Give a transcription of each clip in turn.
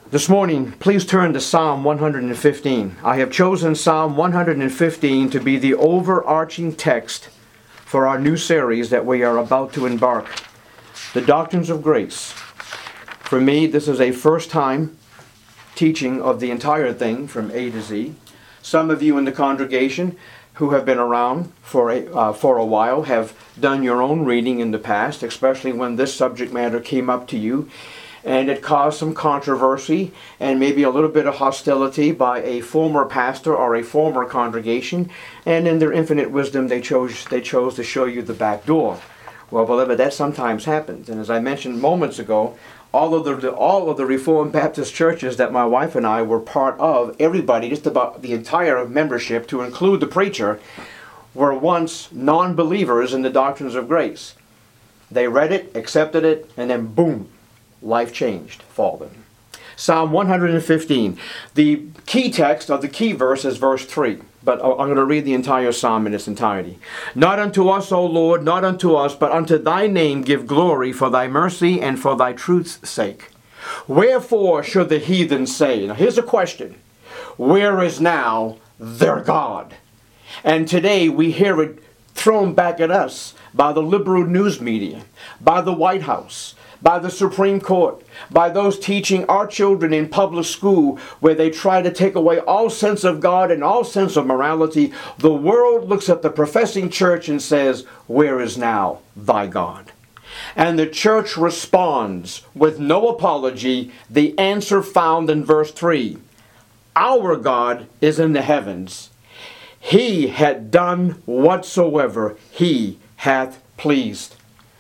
This morning, please turn to Psalm 115. I have chosen Psalm 115 to be the overarching text for our new series that we are about to embark. The Doctrines of Grace. For me, this is a first time teaching of the entire thing from A to Z. Some of you in the congregation who have been around for a while have done your own reading in the past, especially when this subject matter came up to you. And it caused some controversy and maybe a little bit of hostility by a former pastor or a former congregation. And in their infinite wisdom, they chose to show you the back door. Well, beloved, that sometimes happens. And as I mentioned moments ago, all of the Reformed Baptist churches that my wife and I were part of, everybody, just about the entire membership, to include the preacher, were once non-believers in the doctrines of grace. They read it, accepted it, and then boom, life changed for them. Psalm 115. The key text of the key verse is verse 3. But I'm going to read the entire psalm in its entirety. Not unto us, O Lord, not unto us, but unto thy name give glory for thy mercy and for thy truth's sake. Wherefore should the heathen say? Now here's a question. Where is now their God? And today we hear it thrown back at us by the liberal news media, by the White House, by the Supreme Court, by those teaching our children in public school where they try to take away all sense of God and all sense of morality. The world looks at the professing church and says, where is now thy God? And the church responds with no apology, the answer found in verse 3. Our God is in the heavens. He had done whatsoever he hath pleased.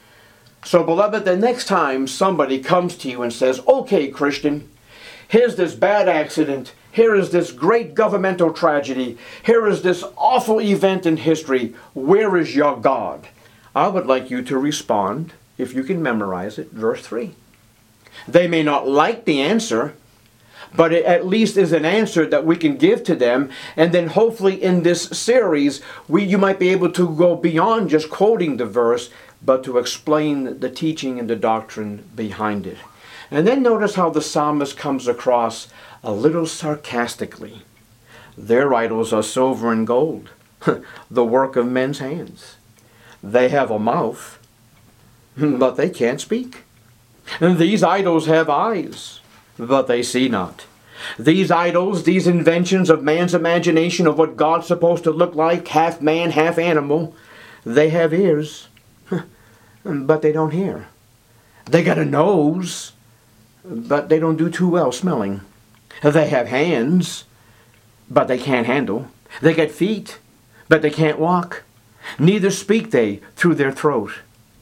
So, beloved, the next time somebody comes to you and says, okay, Christian, here's this bad accident, here is this great governmental tragedy, here is this awful event in history, where is your God? I would like you to respond, if you can memorize it, verse 3. They may not like the answer, but it at least is an answer that we can give to them. And then hopefully in this series, you might be able to go beyond just quoting the verse, but to explain the teaching and the doctrine behind it. And then notice how the psalmist comes across a little sarcastically. Their idols are silver and gold, the work of men's hands. They have a mouth, but they can't speak. And these idols have eyes, but they see not. These idols, these inventions of man's imagination of what God's supposed to look like, half man, half animal, they have ears, but they don't hear. They got a nose, but they don't do too well smelling. They have hands, but they can't handle. They got feet, but they can't walk. Neither speak they through their throat.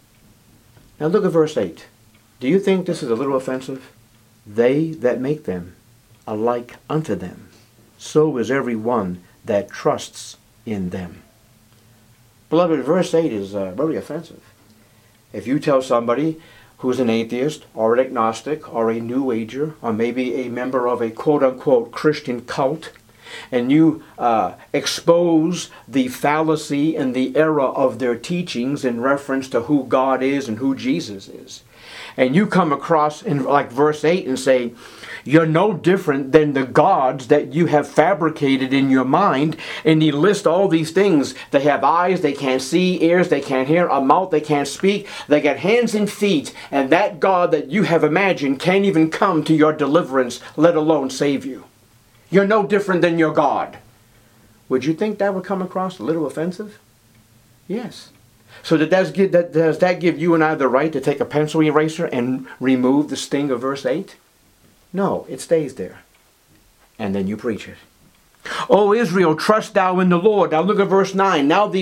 Now look at verse 8. Do you think this is a little offensive? They that make them alike unto them, so is every one that trusts in them. Beloved, verse 8 is very offensive. If you tell somebody who's an atheist or an agnostic or a New Ager or maybe a member of a quote-unquote Christian cult, and you expose the fallacy and the error of their teachings in reference to who God is and who Jesus is, and you come across in like verse 8 and say, you're no different than the gods that you have fabricated in your mind. And he lists all these things. They have eyes, they can't see, ears, they can't hear, a mouth, they can't speak. They got hands and feet. And that God that you have imagined can't even come to your deliverance, let alone save you. You're no different than your God. Would you think that would come across a little offensive? Yes. So does that give you and I the right to take a pencil eraser and remove the sting of verse 8? No, it stays there. And then you preach it. O Israel, trust thou in the Lord. Now look at verse 9. Now the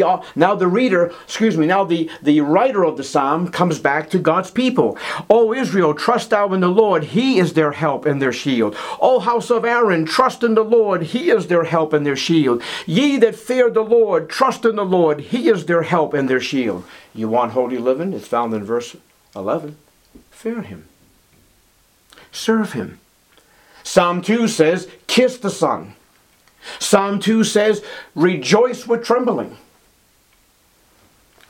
writer of the psalm comes back to God's people. O Israel, trust thou in the Lord. He is their help and their shield. O house of Aaron, trust in the Lord. He is their help and their shield. Ye that fear the Lord, trust in the Lord. He is their help and their shield. You want holy living? It's found in verse 11. Fear him. Serve him. Psalm 2 says, kiss the Son. Psalm 2 says, rejoice with trembling.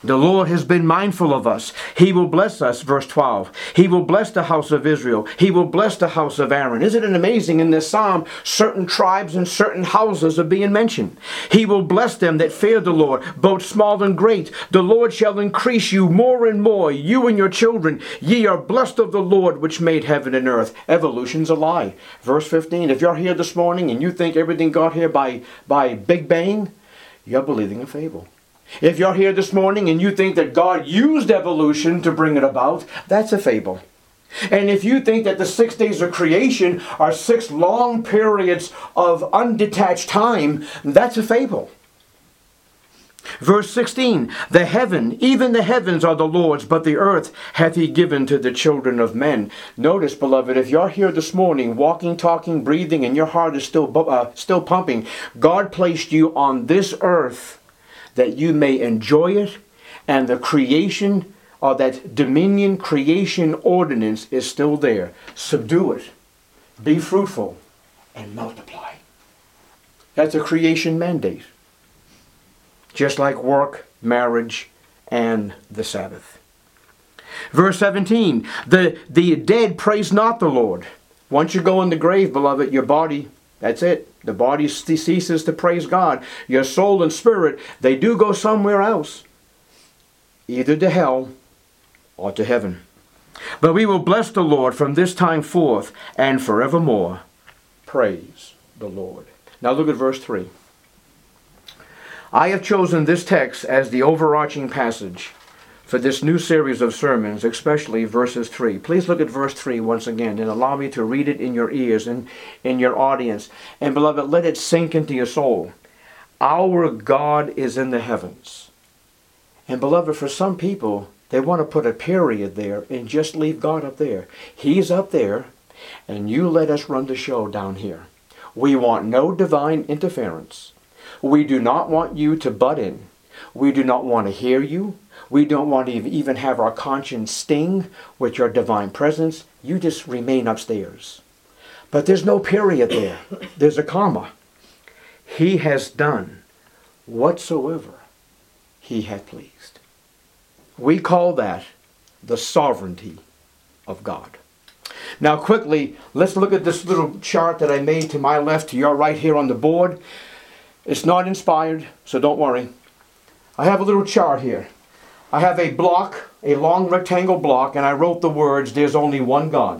The Lord has been mindful of us. He will bless us, verse 12. He will bless the house of Israel. He will bless the house of Aaron. Isn't it amazing in this psalm, certain tribes and certain houses are being mentioned. He will bless them that fear the Lord, both small and great. The Lord shall increase you more and more, you and your children. Ye are blessed of the Lord, which made heaven and earth. Evolution's a lie. Verse 15, if you're here this morning and you think everything got here by Big Bang, you're believing a fable. If you're here this morning and you think that God used evolution to bring it about, that's a fable. And if you think that the 6 days of creation are 6 long periods of undetached time, that's a fable. Verse 16, even the heavens are the Lord's, but the earth hath he given to the children of men. Notice, beloved, if you're here this morning, walking, talking, breathing, and your heart is still pumping, God placed you on this earth that you may enjoy it, and the creation, or that dominion creation ordinance is still there. Subdue it, be fruitful, and multiply. That's a creation mandate. Just like work, marriage, and the Sabbath. Verse 17, the dead praise not the Lord. Once you go in the grave, beloved, your body, that's it. The body ceases to praise God. Your soul and spirit, they do go somewhere else. Either to hell or to heaven. But we will bless the Lord from this time forth and forevermore. Praise the Lord. Now look at verse 3. I have chosen this text as the overarching passage for this new series of sermons, especially verses 3. Please look at verse 3 once again and allow me to read it in your ears and in your audience. And beloved, let it sink into your soul. Our God is in the heavens. And beloved, for some people, they want to put a period there and just leave God up there. He's up there, and you let us run the show down here. We want no divine interference. We do not want you to butt in. We do not want to hear you. We don't want to even have our conscience sting with your divine presence. You just remain upstairs. But there's no period there. There's a comma. He has done whatsoever he hath pleased. We call that the sovereignty of God. Now quickly, let's look at this little chart that I made to my left, to your right here on the board. It's not inspired, so don't worry. I have a little chart here. I have a block, a long rectangle block, and I wrote the words, there's only one God.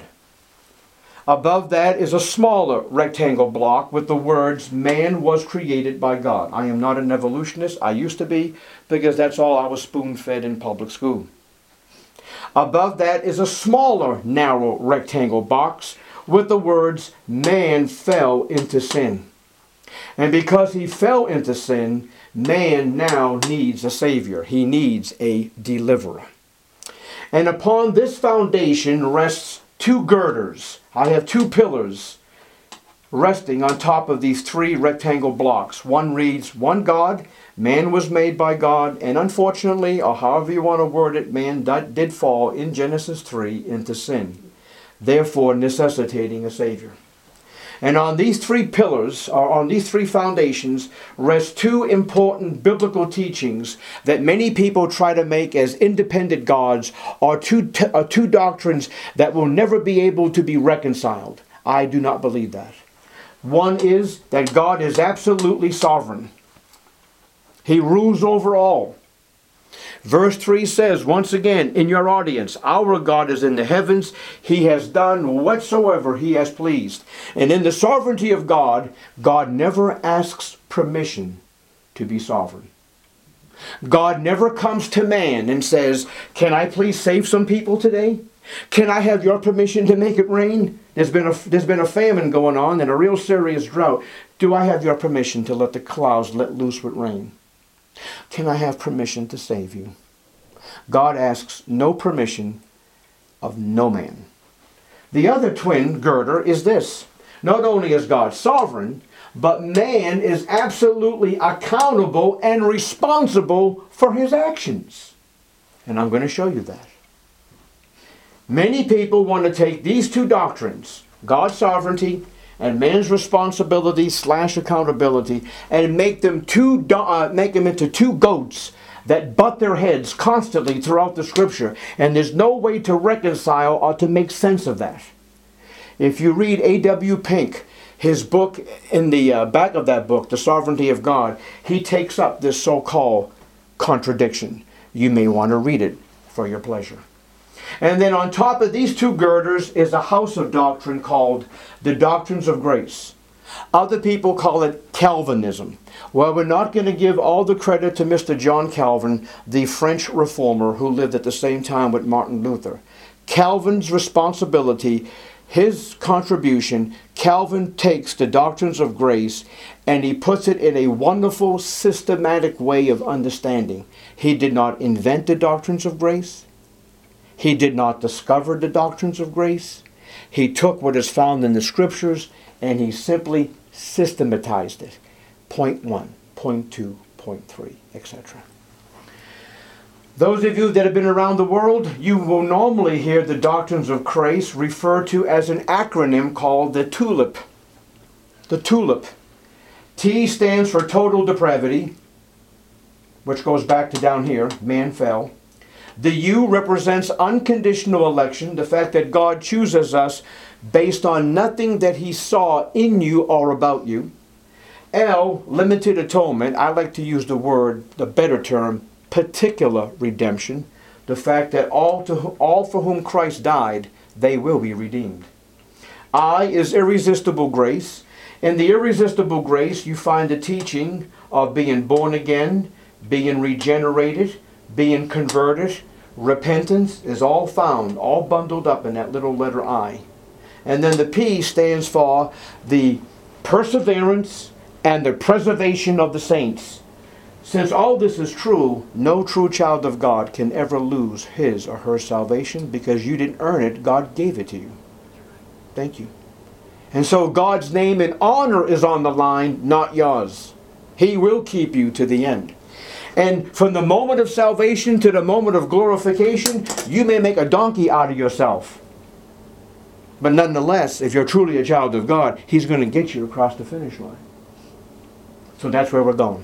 Above that is a smaller rectangle block with the words, man was created by God. I am not an evolutionist. I used to be, because that's all I was spoon-fed in public school. Above that is a smaller, narrow rectangle box with the words, man fell into sin. And because he fell into sin, man now needs a Savior. He needs a deliverer. And upon this foundation rests 2 girders. I have 2 pillars resting on top of these 3 rectangle blocks. One reads, one God, man was made by God, and unfortunately, or however you want to word it, man did fall in Genesis 3 into sin, therefore necessitating a Savior. And on these 3 pillars, or on these 3 foundations, rest 2 important biblical teachings that many people try to make as independent gods, or two doctrines that will never be able to be reconciled. I do not believe that. One is that God is absolutely sovereign. He rules over all. Verse 3 says, once again, in your audience, our God is in the heavens. He has done whatsoever he has pleased. And in the sovereignty of God, God never asks permission to be sovereign. God never comes to man and says, can I please save some people today? Can I have your permission to make it rain? There's been a famine going on and a real serious drought. Do I have your permission to let the clouds let loose with rain? Can I have permission to save you? God asks no permission of no man. The other twin girder is this. Not only is God sovereign, but man is absolutely accountable and responsible for his actions. And I'm going to show you that. Many people want to take these 2 doctrines, God's sovereignty and man's responsibility / accountability, and make them into 2 goats that butt their heads constantly throughout the Scripture, and there's no way to reconcile or to make sense of that. If you read A.W. Pink, his book, in the back of that book, The Sovereignty of God, he takes up this so-called contradiction. You may want to read it for your pleasure. And then on top of these two girders is a house of doctrine called the Doctrines of Grace. Other people call it Calvinism. Well, we're not going to give all the credit to Mr. John Calvin, the French reformer who lived at the same time with Martin Luther. Calvin's responsibility, his contribution, Calvin takes the Doctrines of Grace and he puts it in a wonderful, systematic way of understanding. He did not invent the Doctrines of Grace. He did not discover the Doctrines of Grace. He took what is found in the Scriptures and he simply systematized it. Point 1, point 2, point 3, etc. Those of you that have been around the world, you will normally hear the Doctrines of Grace referred to as an acronym called the TULIP. The TULIP. T stands for total depravity, which goes back to down here, man fell. The U represents unconditional election, the fact that God chooses us based on nothing that He saw in you or about you. L, limited atonement. I like to use the better term, particular redemption. The fact that all for whom Christ died, they will be redeemed. I is irresistible grace. In the irresistible grace, you find the teaching of being born again, being regenerated, being converted. Repentance is all found, all bundled up in that little letter I. And then the P stands for the perseverance and the preservation of the saints. Since all this is true, no true child of God can ever lose his or her salvation because you didn't earn it, God gave it to you. Thank you. And so God's name and honor is on the line, not yours. He will keep you to the end. And from the moment of salvation to the moment of glorification, you may make a donkey out of yourself. But nonetheless, if you're truly a child of God, He's going to get you across the finish line. So that's where we're going.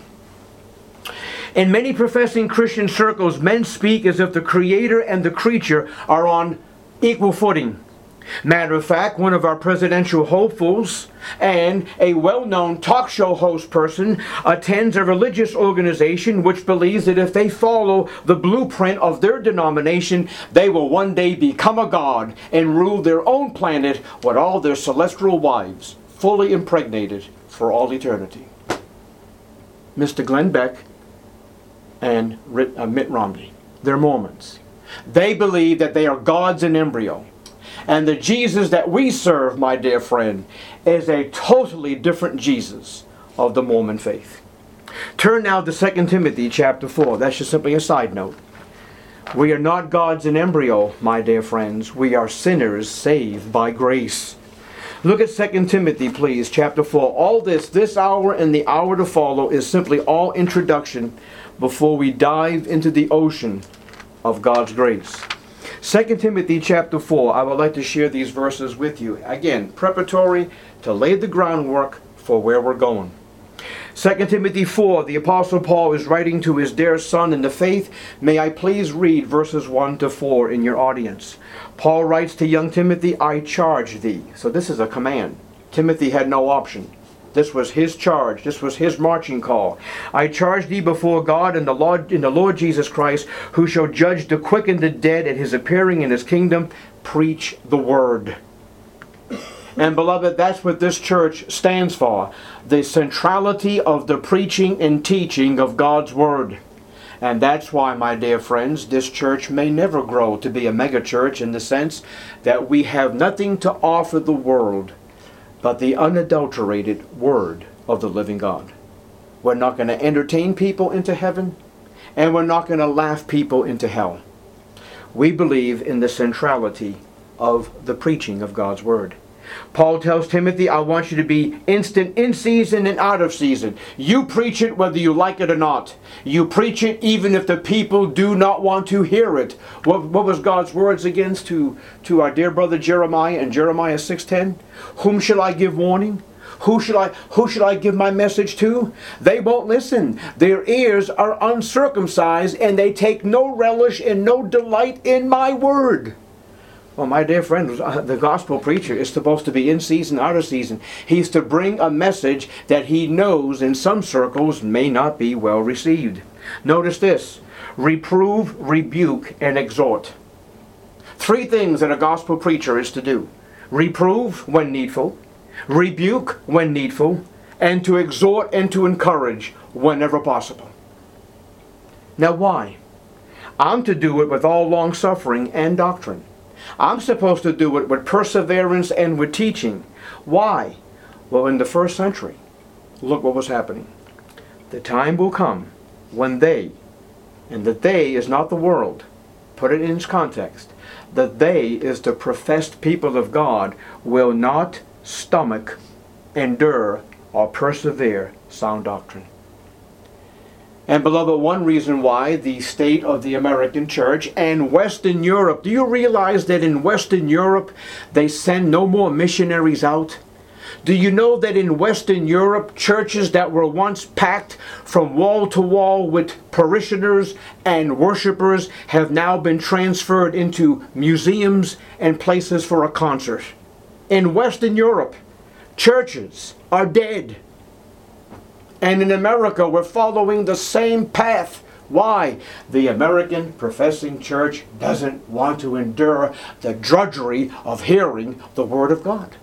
In many professing Christian circles, men speak as if the Creator and the creature are on equal footing. Matter of fact, one of our presidential hopefuls and a well-known talk show host person attends a religious organization which believes that if they follow the blueprint of their denomination, they will one day become a god and rule their own planet with all their celestial wives, fully impregnated for all eternity. Mr. Glenn Beck and Mitt Romney, they're Mormons. They believe that they are gods in embryo. And the Jesus that we serve, my dear friend, is a totally different Jesus of the Mormon faith. Turn now to 2 Timothy chapter 4. That's just simply a side note. We are not gods in embryo, my dear friends. We are sinners saved by grace. Look at 2 Timothy, please, chapter 4. All this hour and the hour to follow is simply all introduction before we dive into the ocean of God's grace. 2 Timothy chapter 4, I would like to share these verses with you. Again, preparatory to lay the groundwork for where we're going. 2 Timothy 4, the Apostle Paul is writing to his dear son in the faith. May I please read verses 1 to 4 in your audience. Paul writes to young Timothy, I charge thee. So this is a command. Timothy had no option. This was his charge. This was his marching call. I charge thee before God and the Lord Jesus Christ, who shall judge the quick and the dead at His appearing in His kingdom. Preach the word. And beloved, that's what this church stands for. The centrality of the preaching and teaching of God's word. And that's why, my dear friends, this church may never grow to be a megachurch in the sense that we have nothing to offer the world but the unadulterated Word of the living God. We're not going to entertain people into heaven, and we're not going to laugh people into hell. We believe in the centrality of the preaching of God's Word. Paul tells Timothy, I want you to be instant in season and out of season. You preach it whether you like it or not. You preach it even if the people do not want to hear it. What was God's words against to our dear brother Jeremiah in Jeremiah 6:10? Whom shall I give warning? Who should I give my message to? They won't listen. Their ears are uncircumcised, and they take no relish and no delight in my word. Well, my dear friends, the gospel preacher is supposed to be in season, out of season. He's to bring a message that he knows in some circles may not be well received. Notice this: reprove, rebuke, and exhort. 3 things that a gospel preacher is to do: reprove when needful, rebuke when needful, and to exhort and to encourage whenever possible. Now why? I'm to do it with all long suffering and doctrine. I'm supposed to do it with perseverance and with teaching. Why? Well, in the first century, look what was happening. The time will come when they, and the they is not the world, put it in its context, the they is the professed people of God, will not stomach, endure, or persevere sound doctrine. And beloved, one reason why the state of the American church and Western Europe, do you realize that in Western Europe they send no more missionaries out? Do you know that in Western Europe, churches that were once packed from wall to wall with parishioners and worshipers have now been transferred into museums and places for a concert? In Western Europe, churches are dead. And in America, we're following the same path. Why? The American professing church doesn't want to endure the drudgery of hearing the Word of God.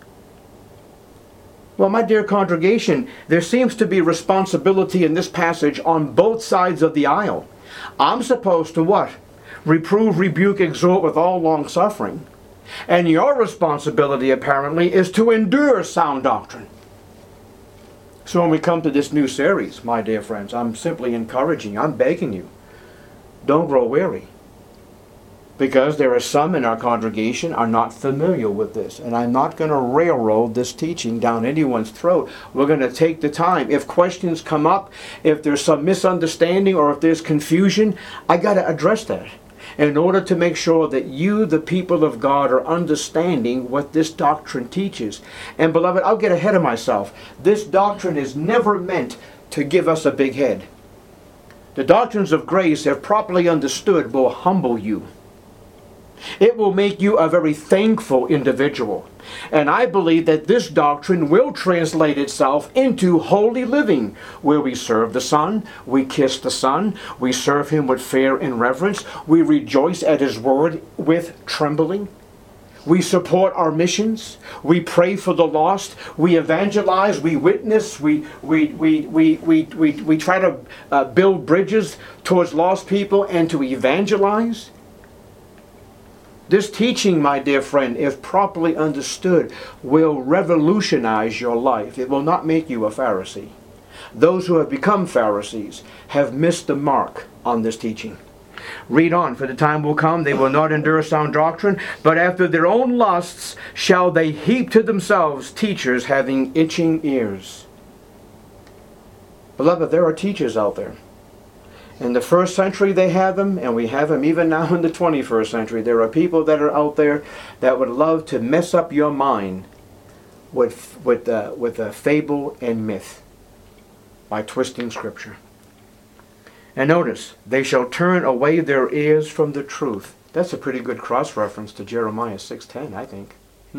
Well, my dear congregation, there seems to be responsibility in this passage on both sides of the aisle. I'm supposed to what? Reprove, rebuke, exhort with all long suffering. And your responsibility, apparently, is to endure sound doctrine. So when we come to this new series, my dear friends, I'm simply encouraging you, I'm begging you, don't grow weary. Because there are some in our congregation are not familiar with this. And I'm not going to railroad this teaching down anyone's throat. We're going to take the time. If questions come up, if there's some misunderstanding or if there's confusion, I got to address that in order to make sure that you, the people of God, are understanding what this doctrine teaches. And beloved, I'll get ahead of myself. This doctrine is never meant to give us a big head. The doctrines of grace, if properly understood, will humble you. It will make you a very thankful individual. And I believe that this doctrine will translate itself into holy living, where we serve the Son, we kiss the Son, we serve Him with fear and reverence, we rejoice at His word with trembling, we support our missions, we pray for the lost, we evangelize, we witness, we try to build bridges towards lost people and to evangelize. This teaching, my dear friend, if properly understood, will revolutionize your life. It will not make you a Pharisee. Those who have become Pharisees have missed the mark on this teaching. Read on, for the time will come, they will not endure sound doctrine, but after their own lusts shall they heap to themselves teachers having itching ears. Beloved, there are teachers out there. In the first century they had them, and we have them even now in the 21st century. There are people that are out there that would love to mess up your mind with a fable and myth by twisting Scripture. And notice, they shall turn away their ears from the truth. That's a pretty good cross-reference to Jeremiah 6:10, I think.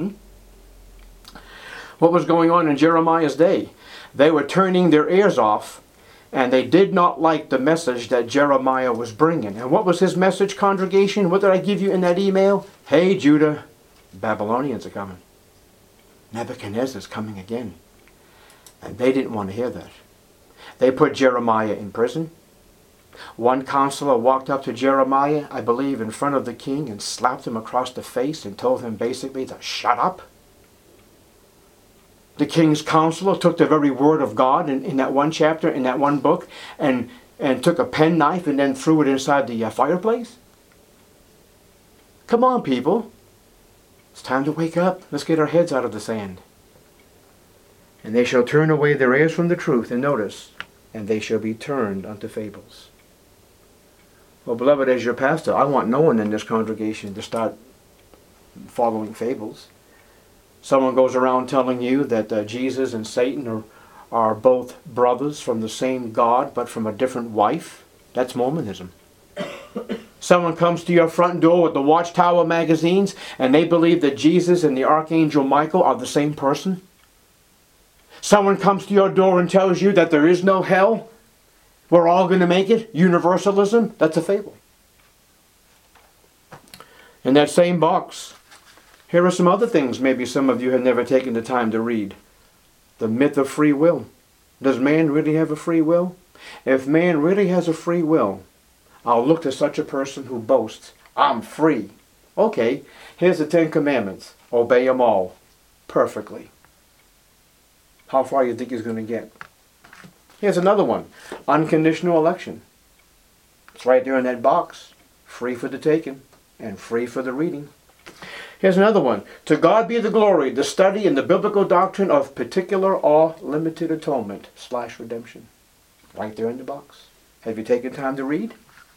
What was going on in Jeremiah's day? They were turning their ears off, and they did not like the message that Jeremiah was bringing. And what was his message, congregation? What did I give you in that email? Hey, Judah, Babylonians are coming. Nebuchadnezzar's coming again. And they didn't want to hear that. They put Jeremiah in prison. One counselor walked up to Jeremiah, I believe, in front of the king and slapped him across the face and told him basically to shut up. The king's counselor took the very word of God in that one chapter, in that one book, and took a penknife and then threw it inside the fireplace. Come on, people. It's time to wake up. Let's get our heads out of the sand. And they shall turn away their ears from the truth, and notice, and they shall be turned unto fables. Well, beloved, as your pastor, I want no one in this congregation to start following fables. Someone goes around telling you that Jesus and Satan are both brothers from the same God but from a different wife. That's Mormonism. Someone comes to your front door with the Watchtower magazines and they believe that Jesus and the Archangel Michael are the same person. Someone comes to your door and tells you that there is no hell. We're all going to make it. Universalism. That's a fable. In that same box, here are some other things maybe some of you have never taken the time to read. The myth of free will. Does man really have a free will? If man really has a free will, I'll look to such a person who boasts, I'm free. Okay, here's the 10 Commandments. Obey them all. Perfectly. How far do you think he's going to get? Here's another one. Unconditional election. It's right there in that box. Free for the taking and free for the reading. Here's another one. To God be the glory, the study and the biblical doctrine of particular or limited atonement / redemption. Right there in the box. Have you taken time to read?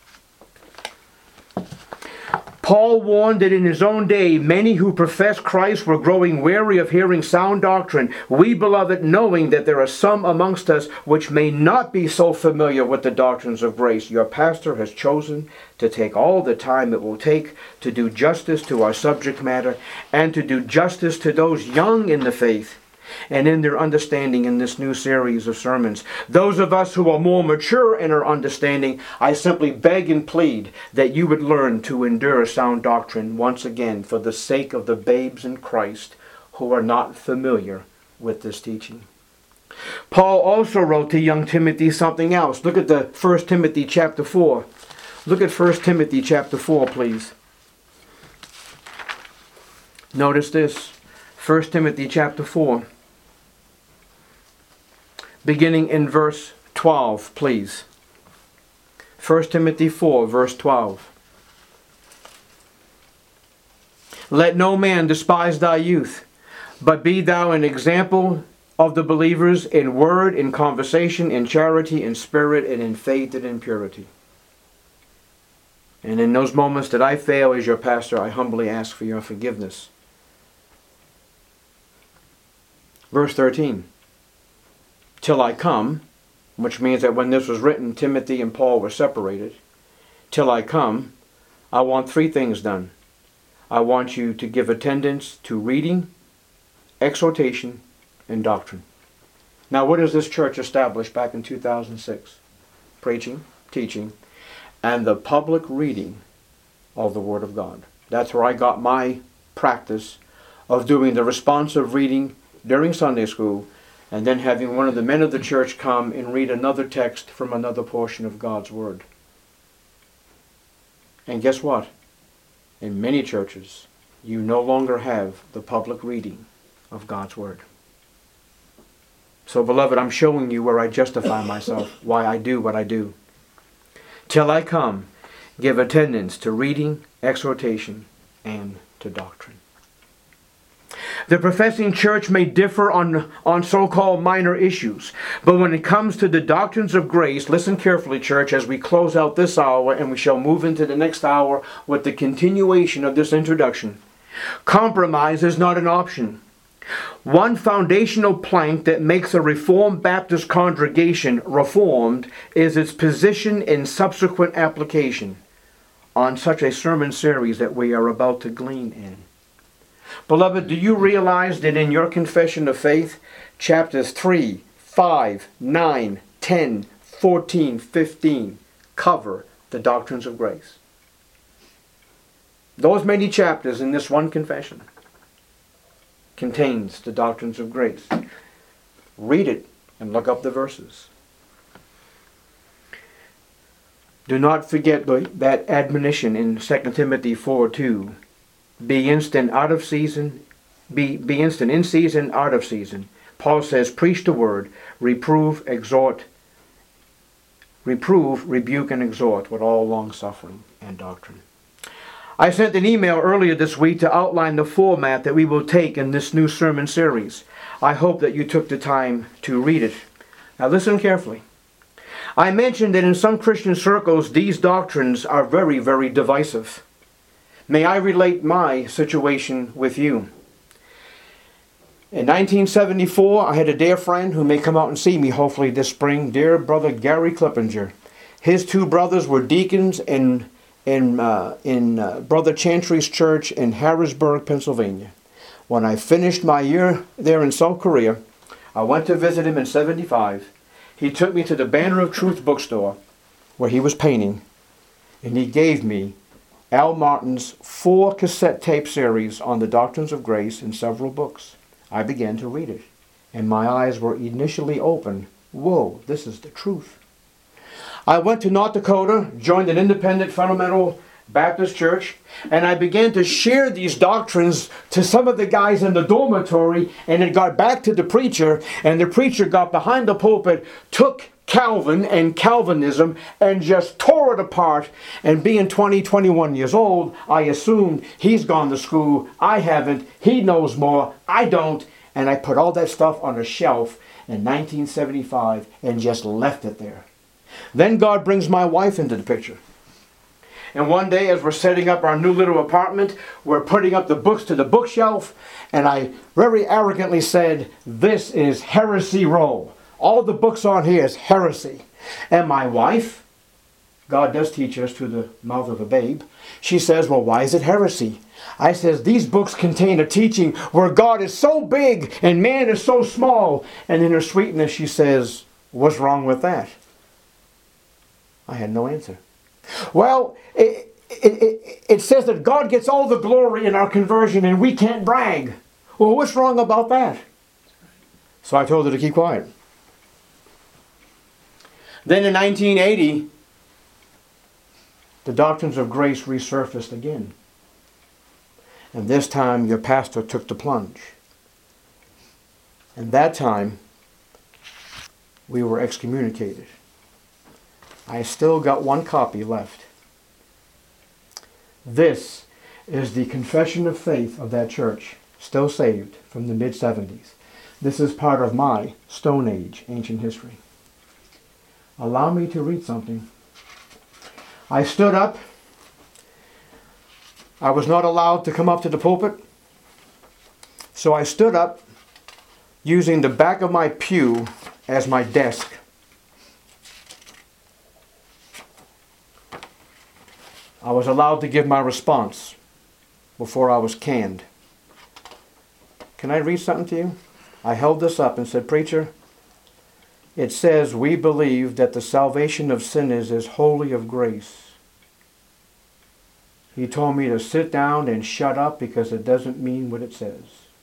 Paul warned that in his own day, many who professed Christ were growing weary of hearing sound doctrine. We, beloved, knowing that there are some amongst us which may not be so familiar with the doctrines of grace, your pastor has chosen to take all the time it will take to do justice to our subject matter and to do justice to those young in the faith and in their understanding in this new series of sermons. Those of us who are more mature in our understanding, I simply beg and plead that you would learn to endure sound doctrine once again for the sake of the babes in Christ who are not familiar with this teaching. Paul also wrote to young Timothy something else. Look at the 1 Timothy chapter 4. Look at 1 Timothy chapter 4, please. Notice this. 1 Timothy chapter 4. Beginning in verse 12, please. 1 Timothy 4, verse 12. Let no man despise thy youth, but be thou an example of the believers in word, in conversation, in charity, in spirit, and in faith, and in purity. And in those moments that I fail as your pastor, I humbly ask for your forgiveness. Verse 13. Till I come, which means that when this was written, Timothy and Paul were separated. Till I come, I want 3 things done. I want you to give attendance to reading, exhortation, and doctrine. Now, what does this church establish back in 2006? Preaching, teaching, and the public reading of the Word of God. That's where I got my practice of doing the responsive reading during Sunday school, and then having one of the men of the church come and read another text from another portion of God's Word. And guess what? In many churches, you no longer have the public reading of God's Word. So, beloved, I'm showing you where I justify myself, why I do what I do. Till I come, give attendance to reading, exhortation, and to doctrine. The professing church may differ on so-called minor issues, but when it comes to the doctrines of grace, listen carefully, church, as we close out this hour and we shall move into the next hour with the continuation of this introduction. Compromise is not an option. One foundational plank that makes a Reformed Baptist congregation reformed is its position in subsequent application on such a sermon series that we are about to glean in. Beloved, do you realize that in your confession of faith, chapters 3, 5, 9, 10, 14, 15 cover the doctrines of grace? Those many chapters in this one confession contains the doctrines of grace. Read it and look up the verses. Do not forget that admonition in 2 Timothy 4:2. Be instant out of season. Be instant in season, out of season. Paul says, preach the word, reprove, rebuke, and exhort with all long suffering and doctrine. I sent an email earlier this week to outline the format that we will take in this new sermon series. I hope that you took the time to read it. Now listen carefully. I mentioned that in some Christian circles, these doctrines are very, very divisive. May I relate my situation with you? In 1974, I had a dear friend who may come out and see me hopefully this spring, dear brother Gary Clippinger. His two brothers were deacons in Brother Chantry's church in Harrisburg, Pennsylvania. When I finished my year there in South Korea, I went to visit him in 75. He took me to the Banner of Truth bookstore where he was painting, and he gave me Al Martin's 4 cassette tape series on the Doctrines of Grace and several books. I began to read it, and my eyes were initially open. Whoa, this is the truth. I went to North Dakota, joined an independent fundamental Baptist church, and I began to share these doctrines to some of the guys in the dormitory, and it got back to the preacher, and the preacher got behind the pulpit, took Calvin and Calvinism and just tore it apart. And being 21 years old, I assumed he's gone to school, I haven't, he knows more, I don't, and I put all that stuff on a shelf in 1975 and just left it there. Then God brings my wife into the picture. And one day as we're setting up our new little apartment, we're putting up the books to the bookshelf, and I very arrogantly said, "This is heresy row. All the books on here is heresy." And my wife, God does teach us to the mouth of a babe, she says, "Well, why is it heresy?" I says, "These books contain a teaching where God is so big and man is so small." And in her sweetness she says, "What's wrong with that?" I had no answer. "Well, it says that God gets all the glory in our conversion and we can't brag." Well, what's wrong about that? So I told her to keep quiet. Then in 1980, the Doctrines of Grace resurfaced again. And this time your pastor took the plunge. And that time, we were excommunicated. I still got one copy left. This is the confession of faith of that church, still saved from the mid-70s. This is part of my Stone Age ancient history. Allow me to read something. I stood up. I was not allowed to come up to the pulpit. So I stood up using the back of my pew as my desk. I was allowed to give my response before I was canned. Can I read something to you? I held this up and said, "Preacher, it says we believe that the salvation of sinners is wholly of grace." He told me to sit down and shut up because it doesn't mean what it says.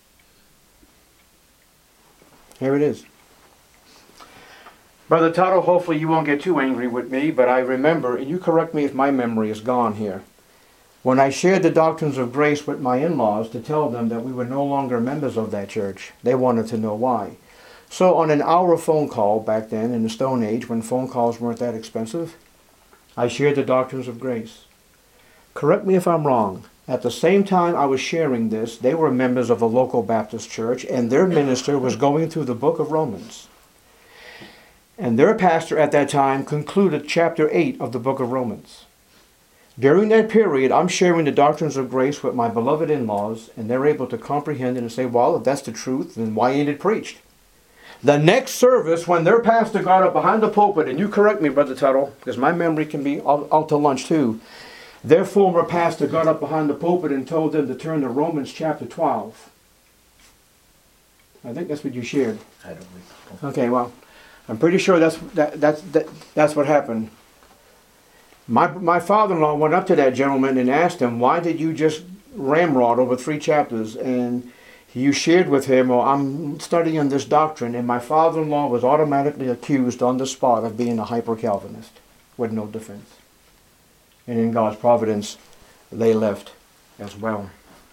Here it is. Brother Tuttle, hopefully you won't get too angry with me, but I remember, and you correct me if my memory is gone here, when I shared the Doctrines of Grace with my in-laws to tell them that we were no longer members of that church, they wanted to know why. So on an hour phone call back then in the Stone Age, when phone calls weren't that expensive, I shared the Doctrines of Grace. Correct me if I'm wrong. At the same time I was sharing this, they were members of a local Baptist church, and their minister was going through the book of Romans. And their pastor at that time concluded chapter 8 of the book of Romans. During that period, I'm sharing the Doctrines of Grace with my beloved in-laws, and they're able to comprehend it and say, "Well, if that's the truth, then why ain't it preached?" The next service, when their pastor got up behind the pulpit, and you correct me, Brother Tuttle, because my memory can be out to lunch too, their former pastor got up behind the pulpit and told them to turn to Romans chapter 12. I think that's what you shared. I don't recall. Okay, well, I'm pretty sure that's what happened. My father-in-law went up to that gentleman and asked him, "Why did you just ramrod over 3 chapters?" And you shared with him, "Well, I'm studying this doctrine," and my father-in-law was automatically accused on the spot of being a hyper-Calvinist with no defense. And in God's providence, they left as well.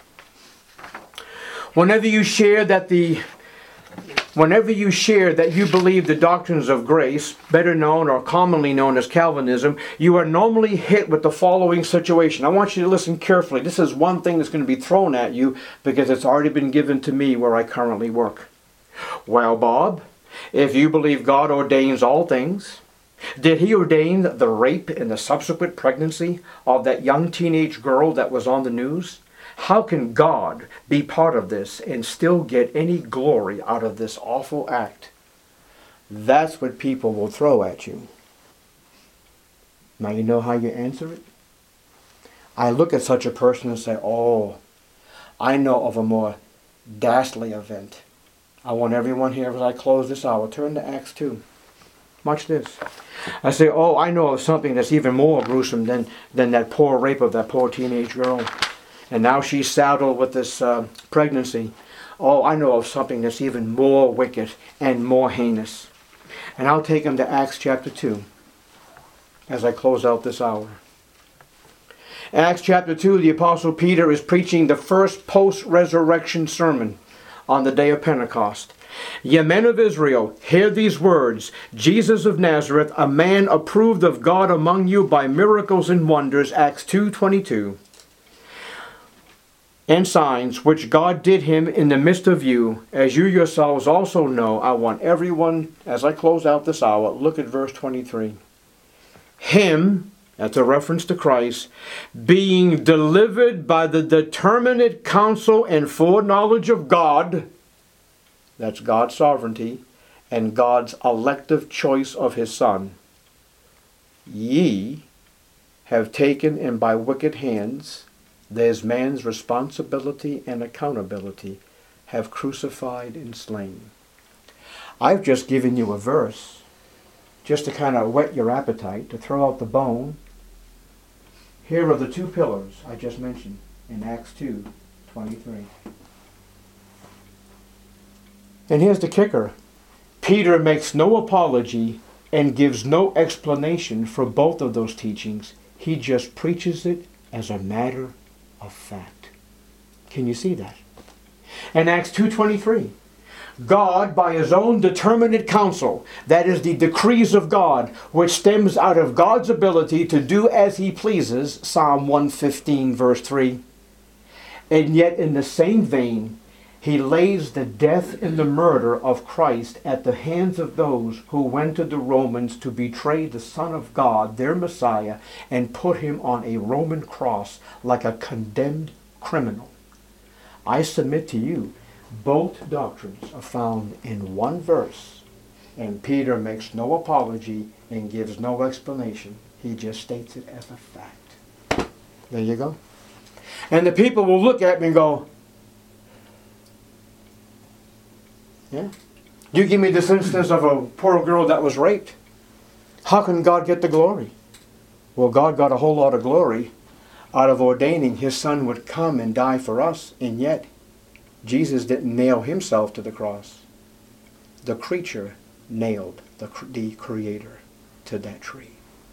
Whenever you share that you believe the Doctrines of Grace, better known or commonly known as Calvinism, you are normally hit with the following situation. I want you to listen carefully. This is one thing that's going to be thrown at you because it's already been given to me where I currently work. "Well, Bob, if you believe God ordains all things, did he ordain the rape and the subsequent pregnancy of that young teenage girl that was on the news? How can God be part of this and still get any glory out of this awful act? That's what people will throw at you. Now you know how you answer it? I look at such a person and say, oh, I know of a more ghastly event. I want everyone here, as I close this hour, turn to Acts 2. Watch this. I say, oh, I know of something that's even more gruesome than that poor rape of that poor teenage girl. And now she's saddled with this pregnancy. Oh, I know of something that's even more wicked and more heinous. And I'll take them to Acts chapter 2 as I close out this hour. Acts chapter 2, the Apostle Peter is preaching the first post-resurrection sermon on the day of Pentecost. Ye men of Israel, hear these words. Jesus of Nazareth, a man approved of God among you by miracles and wonders, Acts 2:22, and signs which God did him in the midst of you, as you yourselves also know. I want everyone, as I close out this hour, look at verse 23. Him, that's a reference to Christ, being delivered by the determinate counsel and foreknowledge of God, that's God's sovereignty, and God's elective choice of his Son, ye have taken, and by wicked hands, there's man's responsibility and accountability, have crucified and slain. I've just given you a verse just to kind of whet your appetite, to throw out the bone. Here are the two pillars I just mentioned in Acts 2:23. And here's the kicker. Peter makes no apology and gives no explanation for both of those teachings. He just preaches it as a matter of fact. Can you see that? In Acts 2:23, God, by his own determinate counsel, that is the decrees of God, which stems out of God's ability to do as he pleases, Psalm 115 verse 3, and yet in the same vein, he lays the death and the murder of Christ at the hands of those who went to the Romans to betray the Son of God, their Messiah, and put him on a Roman cross like a condemned criminal. I submit to you, both doctrines are found in one verse, and Peter makes no apology and gives no explanation. He just states it as a fact. There you go. And the people will look at me and go, yeah. You give me this instance of a poor girl that was raped. How can God get the glory? Well, God got a whole lot of glory out of ordaining his Son would come and die for us, and yet Jesus didn't nail himself to the cross. The creature nailed the Creator to that tree.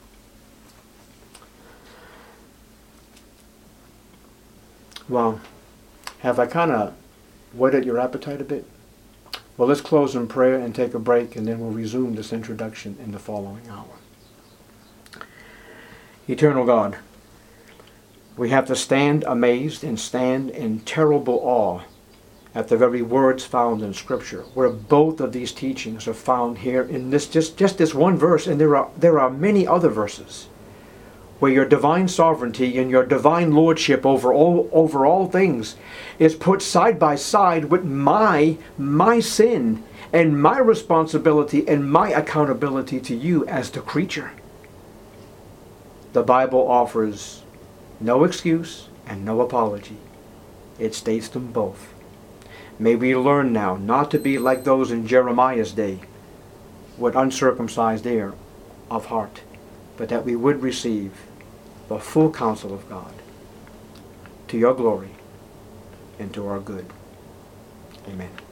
Well, have I kind of whetted your appetite a bit? Well, let's close in prayer and take a break, and then we'll resume this introduction in the following hour. Eternal God, we have to stand amazed and stand in terrible awe at the very words found in Scripture, where both of these teachings are found here in this just this one verse, and there are many other verses where your divine sovereignty and your divine lordship over all things is put side by side with my sin and my responsibility and my accountability to you as the creature. The Bible offers no excuse and no apology. It states them both. May we learn now not to be like those in Jeremiah's day, with uncircumcised ear of heart, but that we would receive the full counsel of God to your glory and to our good. Amen.